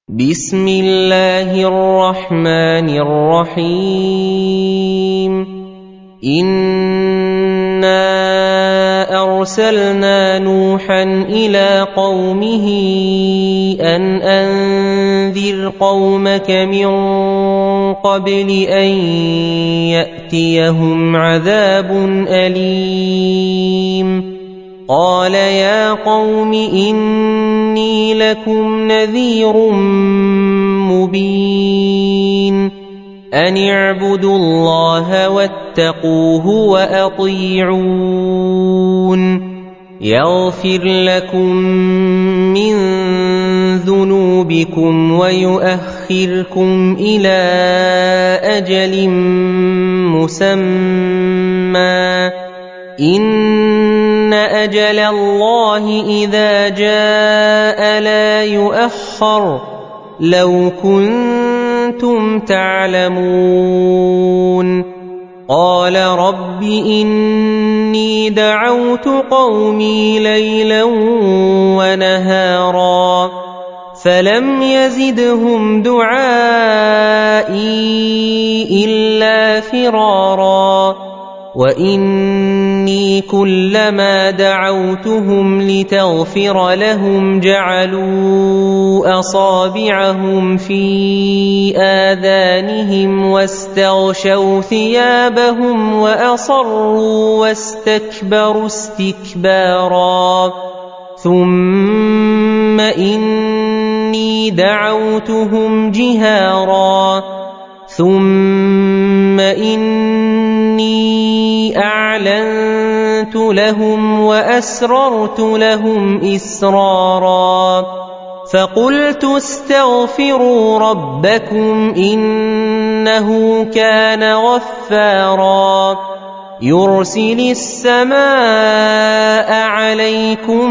بسم الله الرحمن الرحيم إنا أرسلنا نوحا إلى قومه أن أنذر قومك من قبل أن يأتيهم عذاب أليم قال يا قوم إني لكم نذير مبين أن اعبدوا الله واتقوه وأطيعون يغفر لكم من ذنوبكم ويؤخركم إلى أجل مسمى إن أجل الله إذا جاء لا يؤخر لو كنتم تعلمون قال رب إني دعوت قومي ليلا ونهارا فلم يزدهم دعائي إلا فرارا وإني كلما دعوتهم لتغفر لهم جعلوا أصابعهم في آذانهم واستغشوا ثيابهم وأصروا واستكبروا استكبارا ثم إني دعوتهم جهارا ثم إني أعلنت لهم وأسررت لهم إسرارا فقلت استغفروا ربكم إنه كان غفارا يرسل السماء عليكم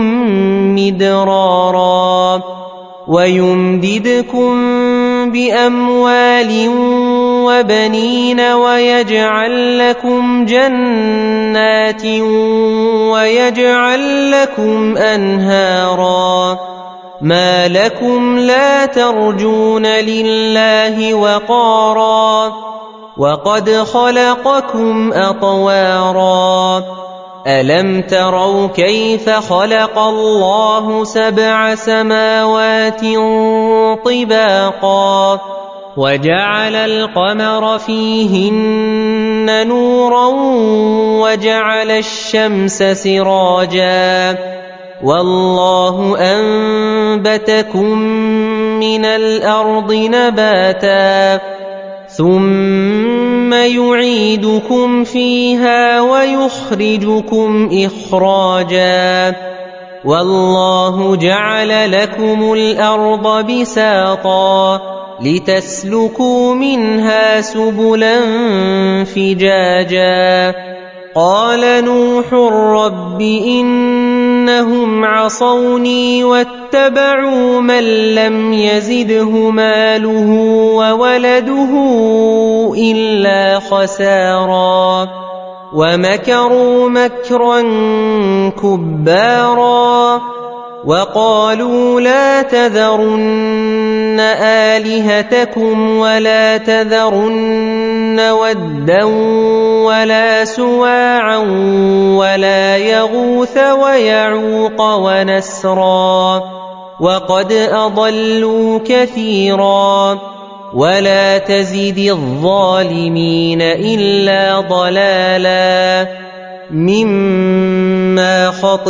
مدرارا ويمددكم بأموال وبنين ويجعل لكم جنات ويجعل لكم أنهارا ما لكم لا ترجون لله وقارا وقد خلقكم أطوارا ألم تروا كيف خلق الله 7 سماوات طباقا وجعل القمر فيهن نورا وجعل الشمس سراجا والله أنبتكم من الأرض نباتا ثم يعيدكم فيها ويخرجكم إخراجا والله جعل لكم الأرض بساطا لتسلكوا منها سبلا فجاجا قال نوح رب إنهم عصوني واتبعوا من لم يزده ماله وولده إلا خسارا ومكروا مكرا كبارا وقالوا لا تذرن آلهتكم ولا تذرن ودا ولا سواعا ولا يغوث ويعوق ونسرا وقد أضلوا كثيرا ولا تزد الظالمين إلا ضلالا مما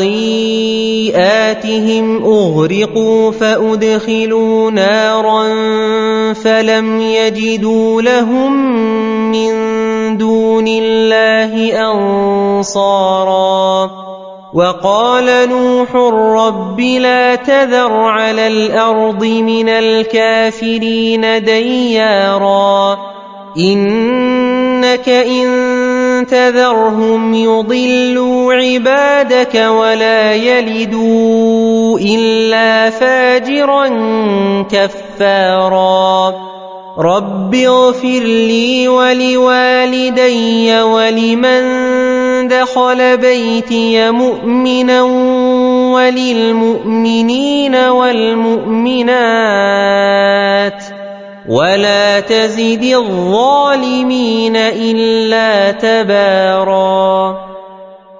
خطيئاتهم أغرقوا فأدخلوا نارا فلم يجدوا لهم من دون الله أنصارا وقال نوح رب لا تذر على الأرض من الكافرين ديارا إنك إن تذرهم يضلوا عبادك ولا يلدوا إلا فاجرا كفارا رب اغفر لي ولوالدي ولمن دخل بيتي مؤمنا وللمؤمنين والمؤمنات ولا تزد الظالمين إلا تباراً